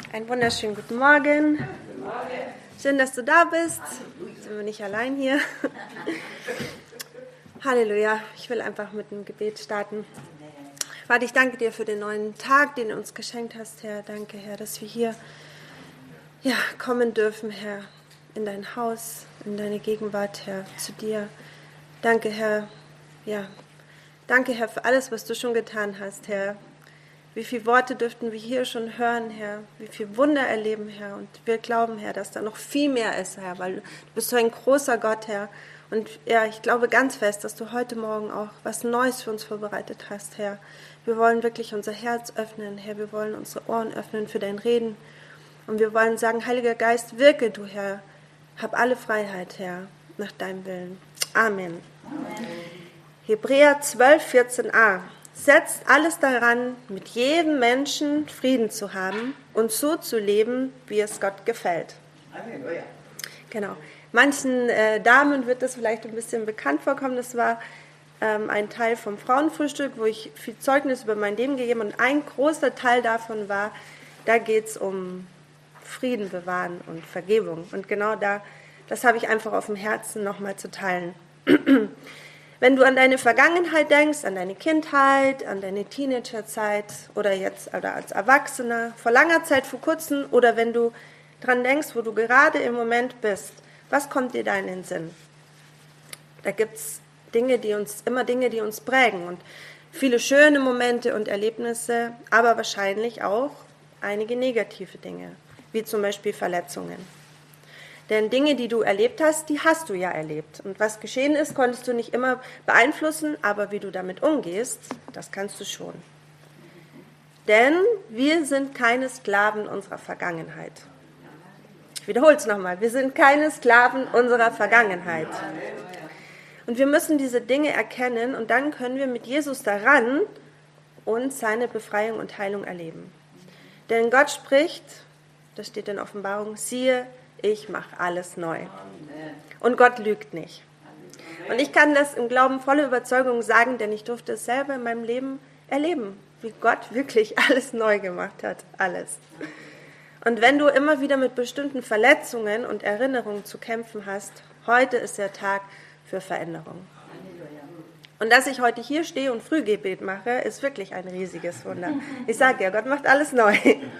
Einen wunderschönen guten Morgen. Schön, dass du da bist. Sind wir nicht allein hier? Halleluja. Ich will einfach mit einem Gebet starten. Vater, ich danke dir für den neuen Tag, den du uns geschenkt hast, Herr. Danke, Herr, dass wir hier kommen dürfen, Herr, in dein Haus, in deine Gegenwart, Herr, zu dir. Danke, Herr. Danke, Herr, für alles, was du schon getan hast, Herr. Wie viele Worte dürften wir hier schon hören, Herr? Wie viel Wunder erleben, Herr? Und wir glauben, Herr, dass da noch viel mehr ist, Herr, weil du bist so ein großer Gott, Herr. Und ja, ich glaube ganz fest, dass du heute Morgen auch was Neues für uns vorbereitet hast, Herr. Wir wollen wirklich unser Herz öffnen, Herr. Wir wollen unsere Ohren öffnen für dein Reden. Und wir wollen sagen, Heiliger Geist, wirke du, Herr. Hab alle Freiheit, Herr, nach deinem Willen. Amen. Hebräer 12, 14a. Setzt alles daran, mit jedem Menschen Frieden zu haben und so zu leben, wie es Gott gefällt. Halleluja. Genau. Manchen Damen wird das vielleicht ein bisschen bekannt vorkommen. Das war ein Teil vom Frauenfrühstück, wo ich viel Zeugnis über mein Leben gegeben habe. Und ein großer Teil davon war, da geht es um Frieden bewahren und Vergebung. Und genau das habe ich einfach auf dem Herzen nochmal zu teilen. Wenn du an deine Vergangenheit denkst, an deine Kindheit, an deine Teenagerzeit oder als Erwachsener, vor langer Zeit, vor kurzem, oder wenn du dran denkst, wo du gerade im Moment bist, was kommt dir da in den Sinn? Da gibt es Dinge, die uns prägen und viele schöne Momente und Erlebnisse, aber wahrscheinlich auch einige negative Dinge, wie zum Beispiel Verletzungen. Denn Dinge, die du erlebt hast, die hast du ja erlebt. Und was geschehen ist, konntest du nicht immer beeinflussen, aber wie du damit umgehst, das kannst du schon. Denn wir sind keine Sklaven unserer Vergangenheit. Ich wiederhole es nochmal, wir sind keine Sklaven unserer Vergangenheit. Und wir müssen diese Dinge erkennen und dann können wir mit Jesus daran und seine Befreiung und Heilung erleben. Denn Gott spricht, das steht in Offenbarung, siehe, ich mache alles neu. Und Gott lügt nicht. Und ich kann das im Glauben voller Überzeugung sagen, denn ich durfte es selber in meinem Leben erleben, wie Gott wirklich alles neu gemacht hat, alles. Und wenn du immer wieder mit bestimmten Verletzungen und Erinnerungen zu kämpfen hast, heute ist der Tag für Veränderung. Und dass ich heute hier stehe und Frühgebet mache, ist wirklich ein riesiges Wunder. Ich sage dir, Gott macht alles neu.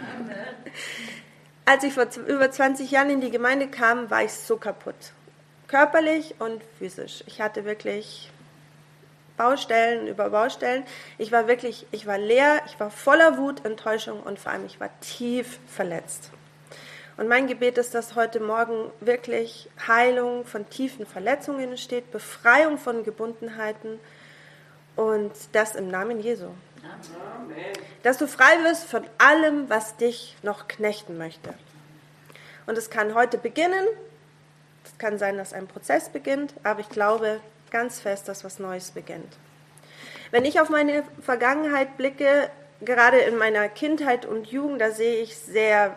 Als ich vor über 20 Jahren in die Gemeinde kam, war ich so kaputt. Körperlich und physisch. Ich hatte wirklich Baustellen über Baustellen. Ich war leer, ich war voller Wut, Enttäuschung und vor allem ich war tief verletzt. Und mein Gebet ist, dass heute Morgen wirklich Heilung von tiefen Verletzungen entsteht, Befreiung von Gebundenheiten und das im Namen Jesu. Amen. Dass du frei wirst von allem, was dich noch knechten möchte. Und es kann heute beginnen, es kann sein, dass ein Prozess beginnt, aber ich glaube ganz fest, dass was Neues beginnt. Wenn ich auf meine Vergangenheit blicke, gerade in meiner Kindheit und Jugend, da sehe ich sehr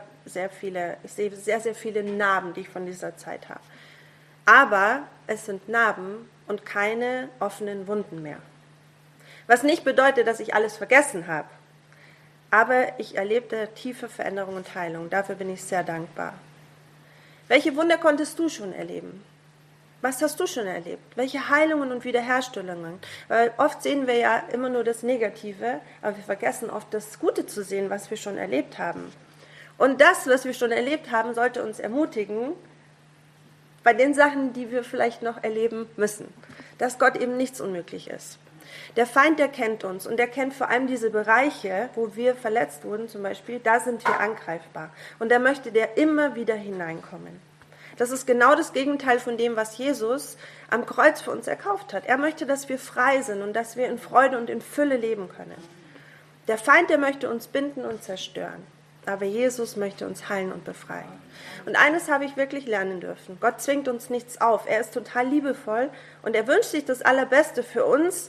viele Narben, die ich von dieser Zeit habe. Aber es sind Narben und keine offenen Wunden mehr. Was nicht bedeutet, dass ich alles vergessen habe. Aber ich erlebte tiefe Veränderung und Heilung. Dafür bin ich sehr dankbar. Welche Wunder konntest du schon erleben? Was hast du schon erlebt? Welche Heilungen und Wiederherstellungen? Weil oft sehen wir ja immer nur das Negative, aber wir vergessen oft das Gute zu sehen, was wir schon erlebt haben. Und das, was wir schon erlebt haben, sollte uns ermutigen, bei den Sachen, die wir vielleicht noch erleben müssen, dass Gott eben nichts unmöglich ist. Der Feind, der kennt uns und der kennt vor allem diese Bereiche, wo wir verletzt wurden zum Beispiel, da sind wir angreifbar. Und da möchte der immer wieder hineinkommen. Das ist genau das Gegenteil von dem, was Jesus am Kreuz für uns erkauft hat. Er möchte, dass wir frei sind und dass wir in Freude und in Fülle leben können. Der Feind, der möchte uns binden und zerstören. Aber Jesus möchte uns heilen und befreien. Und eines habe ich wirklich lernen dürfen. Gott zwingt uns nichts auf. Er ist total liebevoll und er wünscht sich das Allerbeste für uns.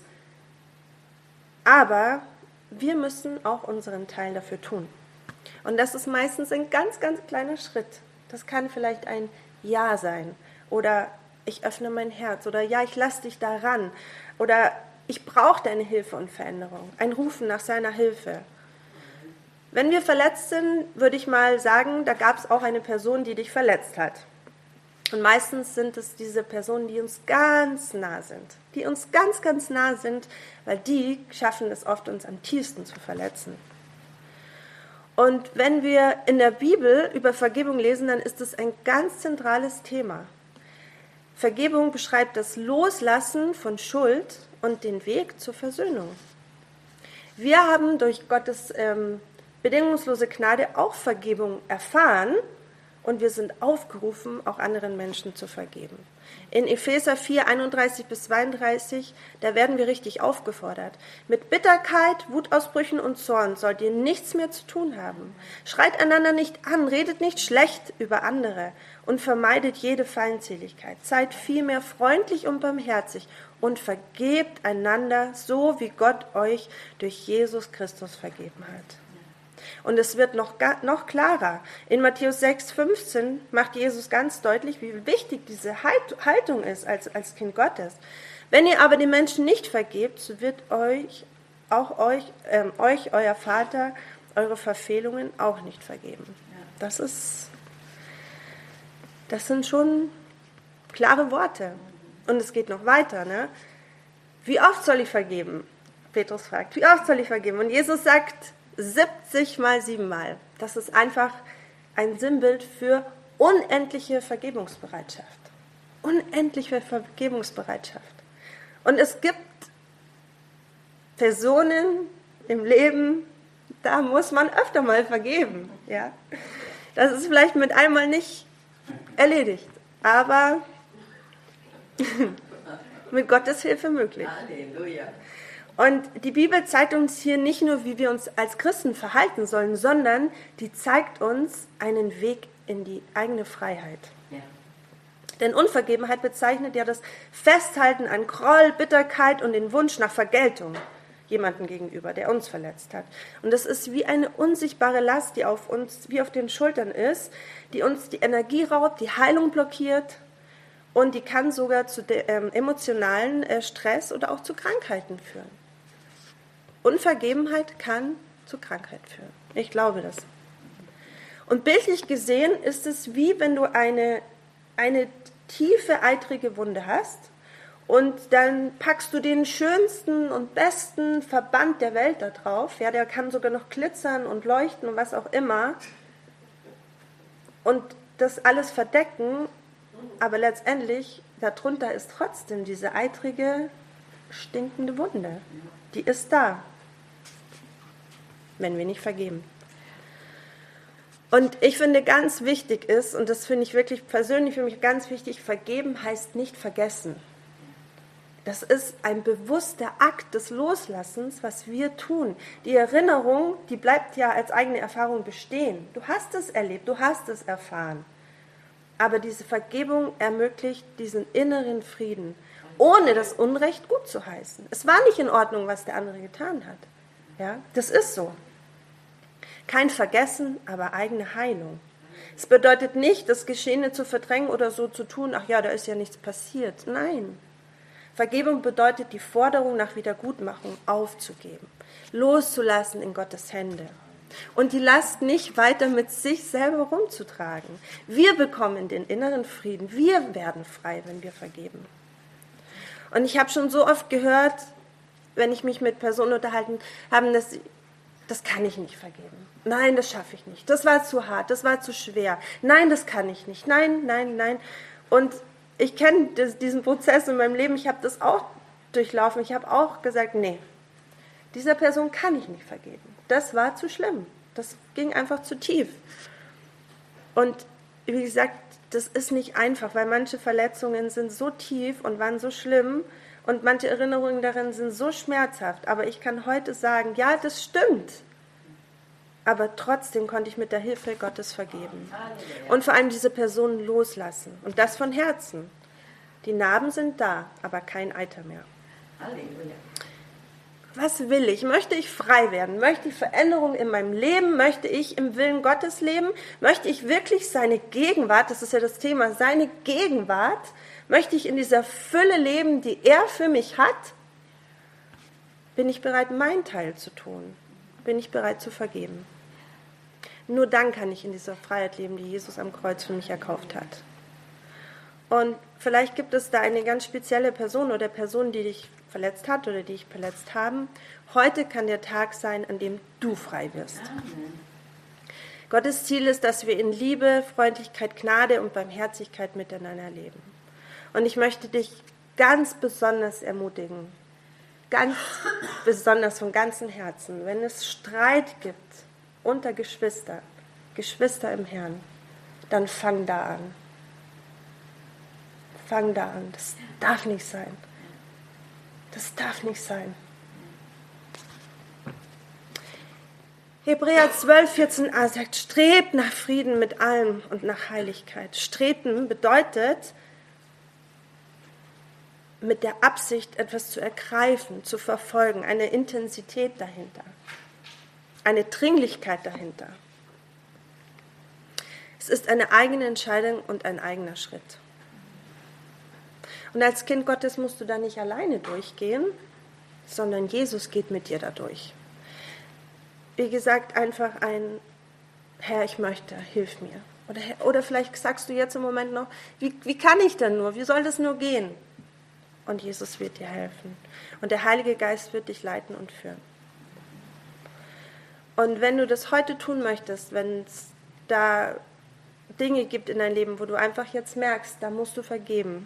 Aber wir müssen auch unseren Teil dafür tun. Und das ist meistens ein ganz, ganz kleiner Schritt. Das kann vielleicht ein Ja sein oder ich öffne mein Herz oder ja, ich lasse dich da ran oder ich brauche deine Hilfe und Veränderung. Ein Rufen nach seiner Hilfe. Wenn wir verletzt sind, würde ich mal sagen, da gab es auch eine Person, die dich verletzt hat. Und meistens sind es diese Personen, die uns ganz nah sind. Die uns ganz, ganz nah sind, weil die schaffen es oft, uns am tiefsten zu verletzen. Und wenn wir in der Bibel über Vergebung lesen, dann ist es ein ganz zentrales Thema. Vergebung beschreibt das Loslassen von Schuld und den Weg zur Versöhnung. Wir haben durch Gottes bedingungslose Gnade auch Vergebung erfahren und wir sind aufgerufen, auch anderen Menschen zu vergeben. In Epheser 4, 31 bis 32, da werden wir richtig aufgefordert. Mit Bitterkeit, Wutausbrüchen und Zorn sollt ihr nichts mehr zu tun haben. Schreit einander nicht an, redet nicht schlecht über andere und vermeidet jede Feindseligkeit. Seid vielmehr freundlich und barmherzig und vergebt einander, so wie Gott euch durch Jesus Christus vergeben hat. Und es wird noch klarer. In Matthäus 6,15 macht Jesus ganz deutlich, wie wichtig diese Haltung ist als Kind Gottes. Wenn ihr aber den Menschen nicht vergebt, so wird euch euer Vater eure Verfehlungen auch nicht vergeben. Das sind schon klare Worte. Und es geht noch weiter. Ne? Wie oft soll ich vergeben? Petrus fragt, wie oft soll ich vergeben? Und Jesus sagt, 70 mal 7 Mal. Das ist einfach ein Sinnbild für unendliche Vergebungsbereitschaft. Unendliche Vergebungsbereitschaft. Und es gibt Personen im Leben, da muss man öfter mal vergeben. Ja? Das ist vielleicht mit einmal nicht erledigt, aber mit Gottes Hilfe möglich. Halleluja. Und die Bibel zeigt uns hier nicht nur, wie wir uns als Christen verhalten sollen, sondern die zeigt uns einen Weg in die eigene Freiheit. Ja. Denn Unvergebenheit bezeichnet ja das Festhalten an Groll, Bitterkeit und den Wunsch nach Vergeltung jemandem gegenüber, der uns verletzt hat. Und das ist wie eine unsichtbare Last, die auf uns, wie auf den Schultern ist, die uns die Energie raubt, die Heilung blockiert und die kann sogar zu emotionalen Stress oder auch zu Krankheiten führen. Unvergebenheit kann zu Krankheit führen. Ich glaube das. Und bildlich gesehen ist es wie wenn du eine tiefe, eitrige Wunde hast und dann packst du den schönsten und besten Verband der Welt da drauf. Ja, der kann sogar noch glitzern und leuchten und was auch immer. Und das alles verdecken, aber letztendlich darunter ist trotzdem diese eitrige, stinkende Wunde. Die ist da, wenn wir nicht vergeben. Und ich finde, ganz wichtig ist, und das finde ich wirklich persönlich für mich ganz wichtig, vergeben heißt nicht vergessen. Das ist ein bewusster Akt des Loslassens, was wir tun. Die Erinnerung, die bleibt ja als eigene Erfahrung bestehen. Du hast es erlebt, du hast es erfahren. Aber diese Vergebung ermöglicht diesen inneren Frieden, ohne das Unrecht gut zu heißen. Es war nicht in Ordnung, was der andere getan hat. Ja, das ist so. Kein Vergessen, aber eigene Heilung. Es bedeutet nicht, das Geschehene zu verdrängen oder so zu tun, ach ja, da ist ja nichts passiert. Nein. Vergebung bedeutet, die Forderung nach Wiedergutmachung aufzugeben, loszulassen in Gottes Hände und die Last nicht weiter mit sich selber rumzutragen. Wir bekommen den inneren Frieden, wir werden frei, wenn wir vergeben. Und ich habe schon so oft gehört, wenn ich mich mit Personen unterhalten habe, das kann ich nicht vergeben. Nein, das schaffe ich nicht. Das war zu hart, das war zu schwer. Nein, das kann ich nicht. Nein, nein, nein. Und ich kenne diesen Prozess in meinem Leben, ich habe das auch durchlaufen. Ich habe auch gesagt, nee, dieser Person kann ich nicht vergeben. Das war zu schlimm. Das ging einfach zu tief. Und wie gesagt, das ist nicht einfach, weil manche Verletzungen sind so tief und waren so schlimm und manche Erinnerungen darin sind so schmerzhaft. Aber ich kann heute sagen, ja, das stimmt. Aber trotzdem konnte ich mit der Hilfe Gottes vergeben. Und vor allem diese Person loslassen. Und das von Herzen. Die Narben sind da, aber kein Eiter mehr. Halleluja. Was will ich? Möchte ich frei werden? Möchte ich Veränderung in meinem Leben? Möchte ich im Willen Gottes leben? Möchte ich wirklich seine Gegenwart, das ist ja das Thema, seine Gegenwart, möchte ich in dieser Fülle leben, die er für mich hat? Bin ich bereit, meinen Teil zu tun? Bin ich bereit zu vergeben? Nur dann kann ich in dieser Freiheit leben, die Jesus am Kreuz für mich erkauft hat. Und vielleicht gibt es da eine ganz spezielle Person oder Person, die dich verletzt hat oder die dich verletzt haben. Heute kann der Tag sein, an dem du frei wirst. Amen. Gottes Ziel ist, dass wir in Liebe, Freundlichkeit, Gnade und Barmherzigkeit miteinander leben. Und ich möchte dich ganz besonders ermutigen, ganz besonders von ganzem Herzen, wenn es Streit gibt unter Geschwister im Herrn, dann fang da an. Fang da an. Das darf nicht sein. Das darf nicht sein. Hebräer 12, 14a sagt, strebt nach Frieden mit allem und nach Heiligkeit. Streben bedeutet, mit der Absicht, etwas zu ergreifen, zu verfolgen, eine Intensität dahinter, eine Dringlichkeit dahinter. Es ist eine eigene Entscheidung und ein eigener Schritt. Und als Kind Gottes musst du da nicht alleine durchgehen, sondern Jesus geht mit dir da durch. Wie gesagt, einfach ein Herr, ich möchte, hilf mir. Oder vielleicht sagst du jetzt im Moment noch, wie kann ich denn nur, wie soll das nur gehen? Und Jesus wird dir helfen. Und der Heilige Geist wird dich leiten und führen. Und wenn du das heute tun möchtest, wenn es da Dinge gibt in deinem Leben, wo du einfach jetzt merkst, da musst du vergeben,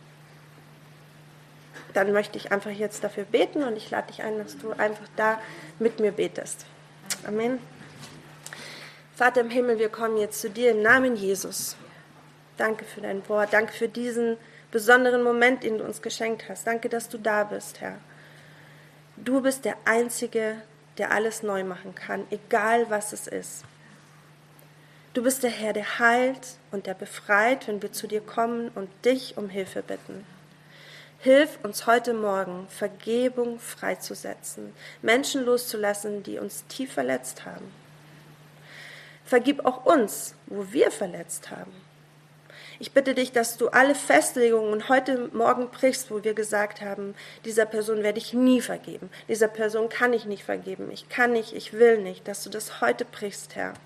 dann möchte ich einfach jetzt dafür beten und ich lade dich ein, dass du einfach da mit mir betest. Amen. Vater im Himmel, wir kommen jetzt zu dir im Namen Jesus. Danke für dein Wort, danke für diesen besonderen Moment, den du uns geschenkt hast. Danke, dass du da bist, Herr. Du bist der Einzige, der alles neu machen kann, egal was es ist. Du bist der Herr, der heilt und der befreit, wenn wir zu dir kommen und dich um Hilfe bitten. Hilf uns heute Morgen, Vergebung freizusetzen, Menschen loszulassen, die uns tief verletzt haben. Vergib auch uns, wo wir verletzt haben. Ich bitte dich, dass du alle Festlegungen heute Morgen brichst, wo wir gesagt haben, dieser Person werde ich nie vergeben, dieser Person kann ich nicht vergeben, ich kann nicht, ich will nicht, dass du das heute brichst, Herr.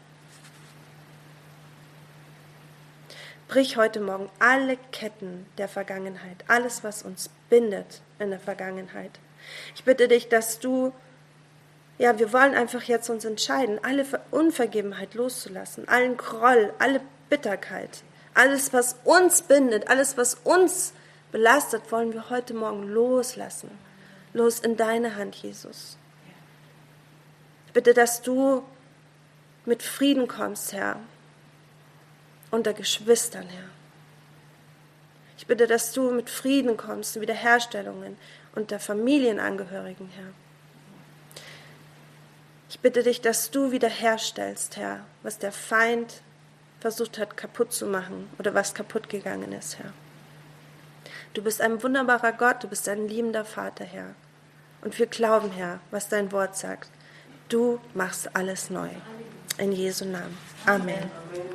Brich heute Morgen alle Ketten der Vergangenheit, alles, was uns bindet in der Vergangenheit. Ich bitte dich, dass du, wir wollen einfach jetzt uns entscheiden, alle Unvergebenheit loszulassen, allen Groll, alle Bitterkeit, alles, was uns bindet, alles, was uns belastet, wollen wir heute Morgen loslassen. Los in deine Hand, Jesus. Ich bitte, dass du mit Frieden kommst, Herr, unter Geschwistern, Herr. Ich bitte, dass du mit Frieden kommst, Wiederherstellungen unter Familienangehörigen, Herr. Ich bitte dich, dass du wiederherstellst, Herr, was der Feind versucht hat, kaputt zu machen oder was kaputt gegangen ist, Herr. Du bist ein wunderbarer Gott, du bist ein liebender Vater, Herr. Und wir glauben, Herr, was dein Wort sagt. Du machst alles neu. In Jesu Namen. Amen.